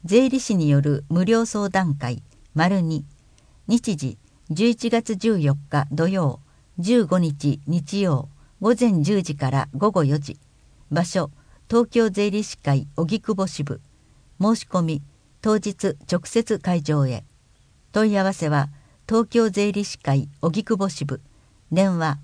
税理士による無料相談会2、日時11月14日土曜、15日日曜、午前10時から午後4時、場所東京税理士会荻窪支部、申し込み当日直接会場へ。問い合わせは東京税理士会荻窪支部、電話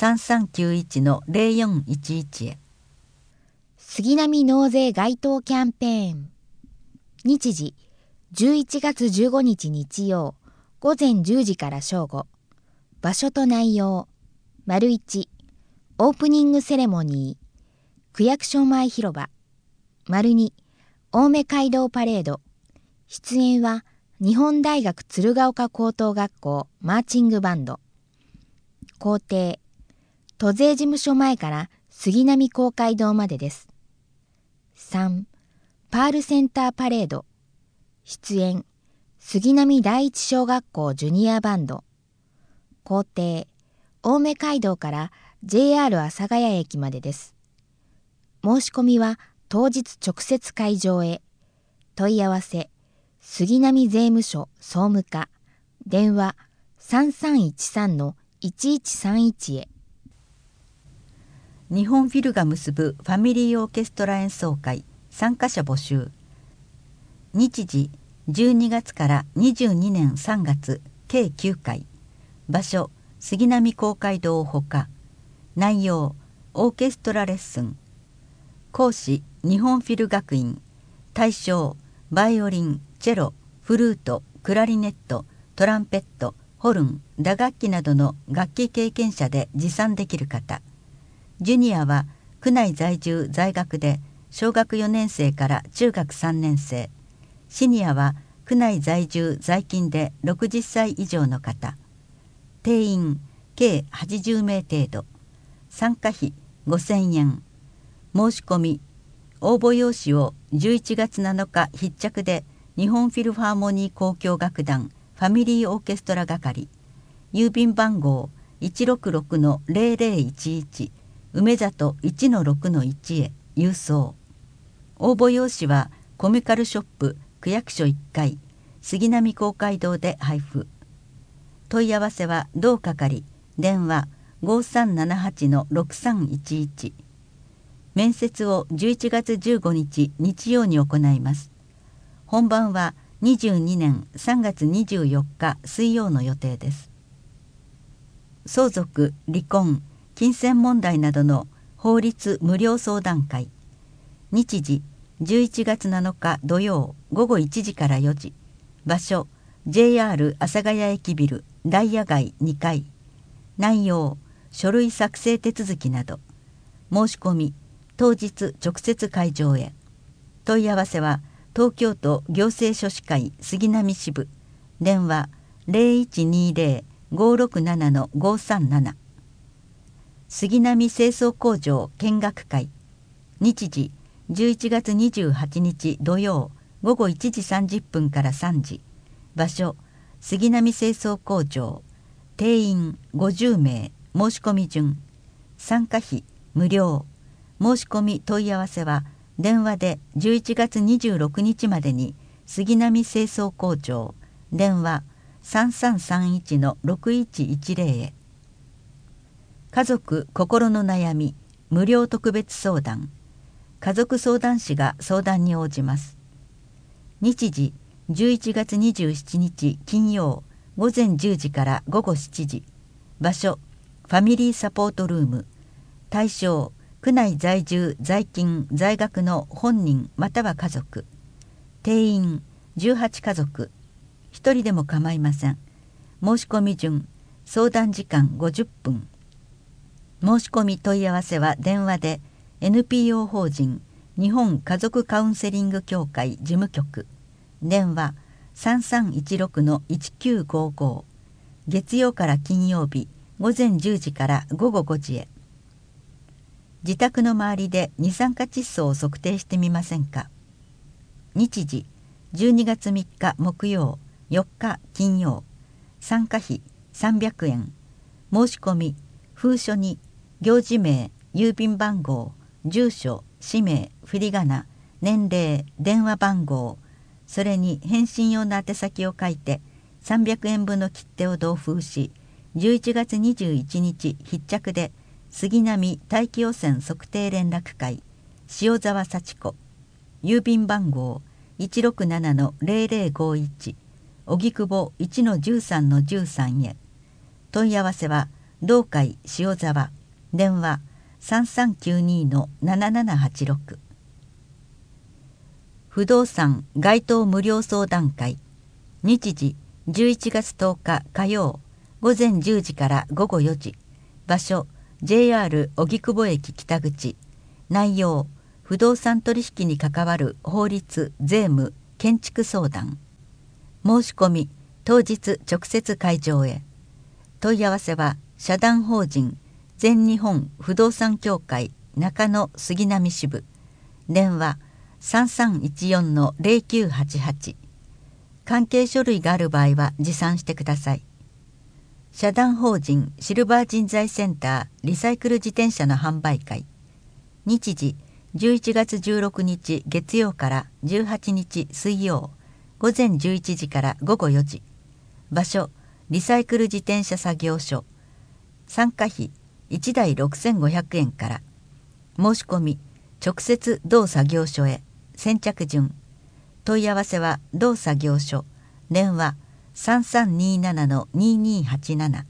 3391-0411へ。 杉並納税街頭キャンペーン。日時11月15日日曜午前10時から正午。場所と内容 ① オープニングセレモニー区役所前広場。 ② 青梅街道パレード。出演は日本大学鶴岡高等学校マーチングバンド。工程都税事務所前から杉並公会堂までです。3. パールセンターパレード。出演杉並第一小学校ジュニアバンド。工程青梅街道から JR 阿佐ヶ谷駅までです。申し込みは当日直接会場へ。問い合わせ杉並税務署総務課、電話3313-1131へ。 日本フィルが結ぶファミリーオーケストラ演奏会参加者募集。日時12月から22年3月計9回。場所杉並公会堂ほか。内容オーケストラレッスン。講師日本フィル学院。対象バイオリン、チェロ、フルート、クラリネット、トランペット、ホルン、打楽器などの楽器経験者で持参できる方。ジュニアは区内在住在学で小学4年生から中学3年生。シニアは区内在住在勤で60歳以上の方。定員計80名程度。参加費5000円。申し込み応募用紙を11月7日必着で日本フィルハーモニー交響楽団ファミリーオーケストラ係、郵便番号 166-0011 梅里 1-6-1 へ郵送。応募用紙はコミカルショップ区役所1階杉並公会堂で配布。問い合わせは同係、電話 5378-6311。面接を11月15日日曜に行います。本番は22年3月24日水曜の予定です。相続、離婚、金銭問題などの法律無料相談会。日時11月7日土曜午後1時から4時。場所 JR 阿佐ヶ谷駅ビルダイヤ街2階。内容書類作成手続きなど。申し込み当日直接会場へ。問い合わせは東京都行政書士会杉並支部、電話 0120-567-537。杉並清掃工場見学会。日時11月28日土曜午後1時30分から3時。場所杉並清掃工場。定員50名。申し込み順。参加費無料。申し込み問い合わせは電話で11月26日までに杉並清掃工場、電話 3331-6110 へ。家族心の悩み無料特別相談。家族相談士が相談に応じます。日時11月27日金曜午前10時から午後7時。場所ファミリーサポートルーム。対象区内在住在勤在学の本人または家族。定員18家族。1人でも構いません。申し込み順。相談時間50分。申し込み問い合わせは電話で NPO 法人日本家族カウンセリング協会事務局、電話 3316-1955。月曜から金曜日午前10時から午後5時へ。自宅の周りで二酸化窒素を測定してみませんか。日時12月3日木曜4日金曜。参加費300円。申し込み封書に行事名、郵便番号、住所、氏名、振り仮名、年齢、電話番号、 それに返信用の宛先を書いて300円分の切手を同封し、11月21日必着で杉並大気汚染測定連絡会塩沢幸子、郵便番号 167-0051 荻窪 1-13-13 へ。問い合わせは同会塩沢、電話 3392-7786。不動産該当無料相談会、日時11月10日火曜午前10時から午後4時、場所 JR 荻窪駅北口、内容不動産取引に関わる法律、税務、建築相談。申し込み当日直接会場へ。問い合わせは社団法人全日本不動産協会中野杉並支部、電話 3314-0988。関係書類がある場合は持参してください。社団法人シルバー人材センターリサイクル自転車の販売会、日時11月16日月曜から18日水曜午前11時から午後4時、場所リサイクル自転車作業所、参加費1台6500円から。申し込み直接同作業所へ。先着順。問い合わせは同作業所、電話 3327-2287。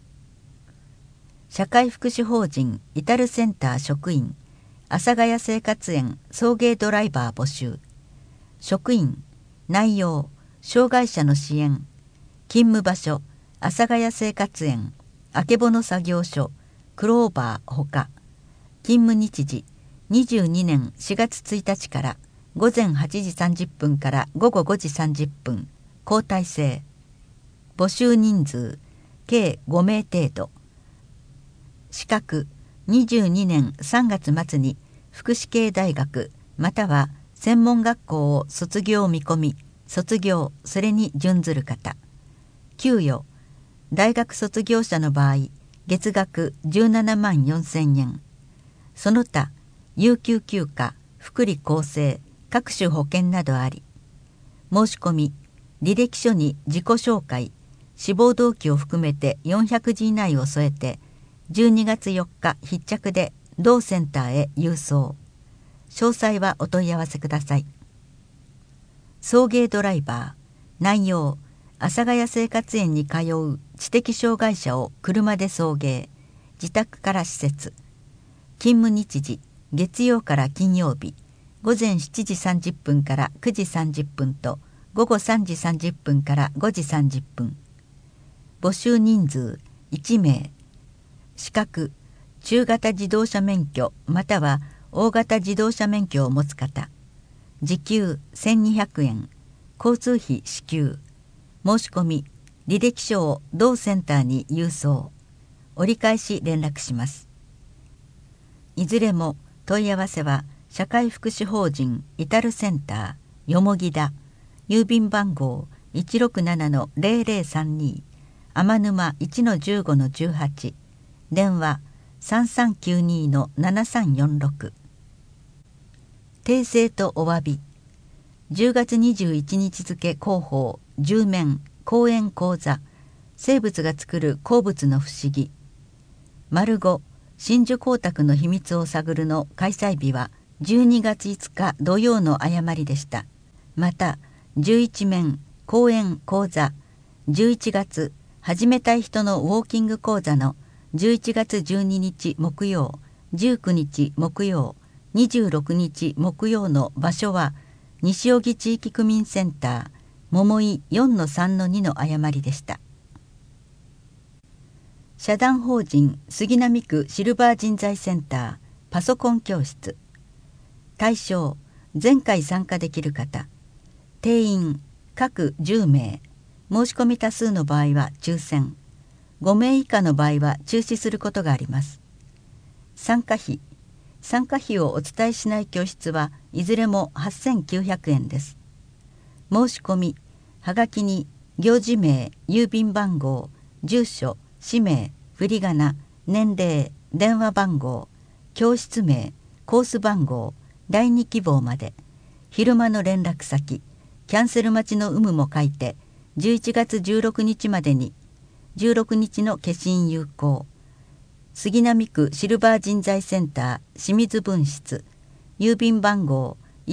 社会福祉法人イタルセンター職員阿佐ヶ谷生活園送迎ドライバー募集。職員内容障害者の支援、勤務場所阿佐ヶ谷生活園あけぼの作業所クローバーほか。勤務日時22年4月1日から午前8時30分から午後5時30分、交代制。募集人数計5名程度。資格22年3月末に福祉系大学または専門学校を卒業見込み、卒業それに準ずる方。給与大学卒業者の場合月額17万4000円。その他有給休暇、福利厚生、各種保険などあり。申し込み履歴書に自己紹介、志望動機を含めて400字以内を添えて12月4日必着で同センターへ郵送。詳細はお問い合わせください。送迎ドライバー内容阿佐ヶ谷生活園に通う知的障害者を車で送迎、自宅から施設。勤務日時月曜から金曜日午前7時30分から9時30分と午後3時30分から5時30分。募集人数1名。資格中型自動車免許または大型自動車免許を持つ方。時給1200円。交通費支給。申し込み履歴書を同センターに郵送。折り返し連絡します。いずれも問い合わせは社会福祉法人イタルセンターよもぎだ、郵便番号 167-0032 天沼 1-15-18、電話 3392-7346。訂正とお詫び。10月21日付広報10面講演講座、生物が作る鉱物の不思議丸5真珠光沢の秘密を探るの開催日は12月5日土曜の誤りでした。また11面講演講座11月始めたい人のウォーキング講座の11月12日木曜、19日木曜、26日木曜の場所は西荻地域区民センター桃井 4-3-2 の誤りでした。社団法人杉並区シルバー人材センターパソコン教室。対象前回参加できる方。定員各10名。申し込み多数の場合は抽選。5名以下の場合は中止することがあります。参加費をお伝えしない教室はいずれも8900円です。申し込みはがきに行事名、郵便番号、住所、氏名、振り仮名、年齢、電話番号、教室名、コース番号、第2希望まで。昼間の連絡先キャンセル待ちの有無も書いて11月16日までに16日の消印有効。杉並区シルバー人材センター清水分室、郵便番号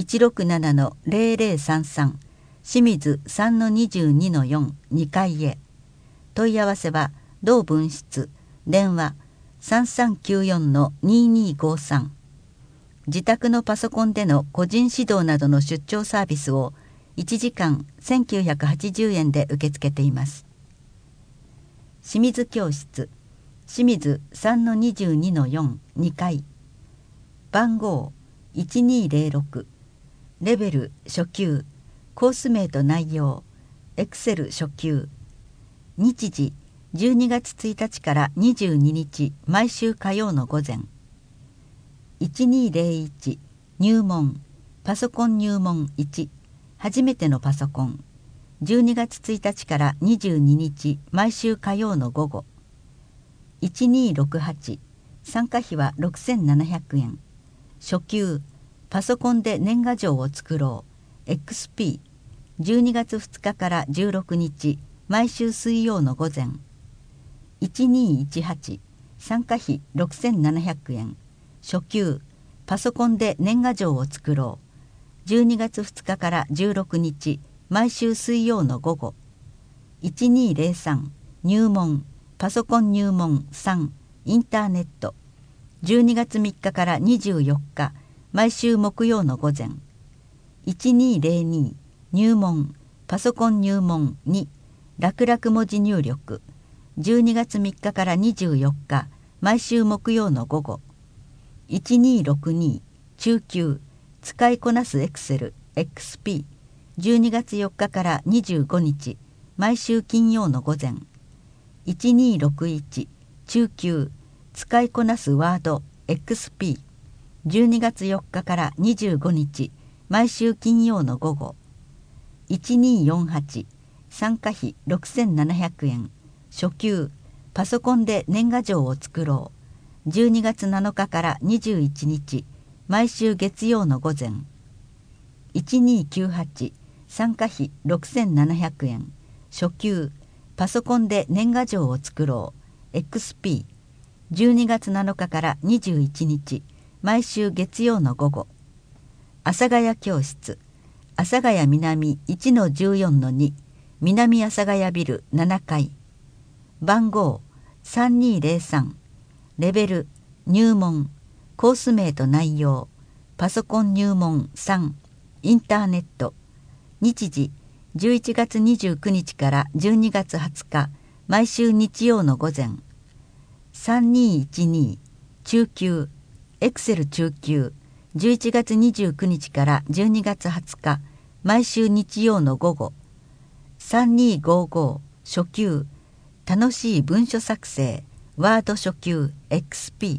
167-0033 清水 3-22-4 2階へ。問い合わせは同分室、電話 3394-2253。自宅のパソコンでの個人指導などの出張サービスを1時間1980円で受け付けています。清水教室、清水 3-22-4 2階、番号1206、レベル初級、コース名と内容、エクセル初級。日時12月1日から22日毎週火曜の午前。1201、入門、パソコン入門1、初めてのパソコン。12月1日から22日毎週火曜の午後。1268、参加費は6700円。初級、パソコンで年賀状を作ろう XP。 12月2日から16日毎週水曜の午前。1218、参加費6700円。初級、パソコンで年賀状を作ろう。12月2日から16日毎週水曜の午後。1203、入門、パソコン入門3、インターネット。12月3日から24日毎週木曜の午前。1202、入門、パソコン入門2、楽々文字入力。12月3日から24日毎週木曜の午後。1262、中級、使いこなすエクセル XP。 12月4日から25日毎週金曜の午前。1261、中級、使いこなすワード XP。 12月4日から25日毎週金曜の午後。1248、参加費6700円。初級、パソコンで年賀状を作ろう。12月7日から21日毎週月曜の午前。1298、参加費6700円。初級、パソコンで年賀状を作ろう XP。 12月7日から21日毎週月曜の午後。阿佐ヶ谷教室、阿佐ヶ谷南 1-14-2 南阿佐ヶ谷ビル7階。番号3203、レベル入門、コース名と内容、パソコン入門3、インターネット。日時11月29日から12月20日毎週日曜の午前。3212、中級、エクセル中級。11月29日から12月20日毎週日曜の午後。3255、初級、楽しい文書作成ワード初級 XP。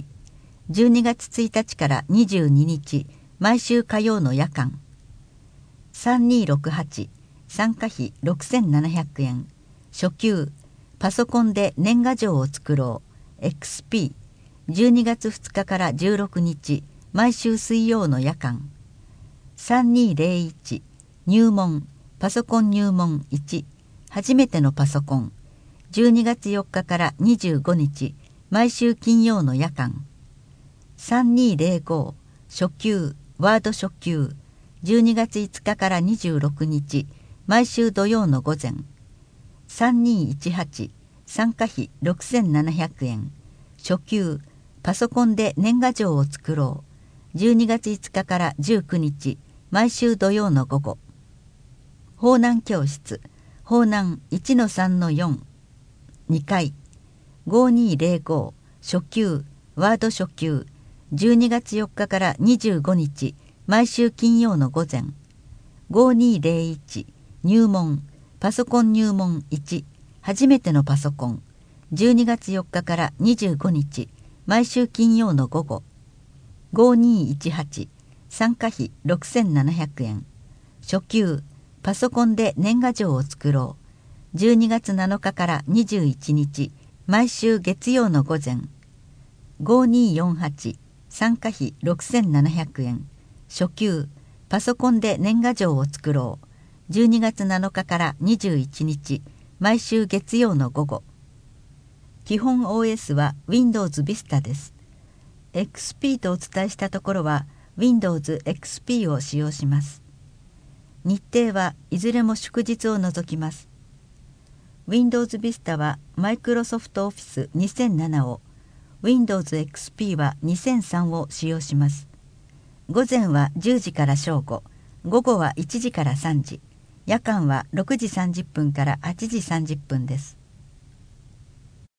12月1日から22日毎週火曜の夜間。3268、参加費6700円。初級、パソコンで年賀状を作ろう XP。 12月2日から16日毎週水曜の夜間。3201、入門、パソコン入門1、初めてのパソコン。12月4日から25日毎週金曜の夜間。3205、初級、ワード初級。12月5日から26日毎週土曜の午前。3218、参加費6700円。初級、パソコンで年賀状を作ろう。12月5日から19日毎週土曜の午後。法南教室、法南 1-3-4 2階。5205、初級、ワード初級。12月4日から25日毎週金曜の午前。5201、入門、パソコン入門1、初めてのパソコン。12月4日から25日毎週金曜の午後。5218、参加費6700円。初級、パソコンで年賀状を作ろう。12月7日から21日毎週月曜の午前。5248、参加費6700円。初級、パソコンで年賀状を作ろ 12月7日から21日、毎週月曜の午後。基本 OS は Windows Vista です。XP とお伝えしたところは Windows XP を使用します。日程はいずれも祝日を除きます。Windows Vista は Microsoft Office 2007を、Windows XP は2003を使用します。午前は10時から正午、午後は1時から3時、夜間は6時30分から8時30分です。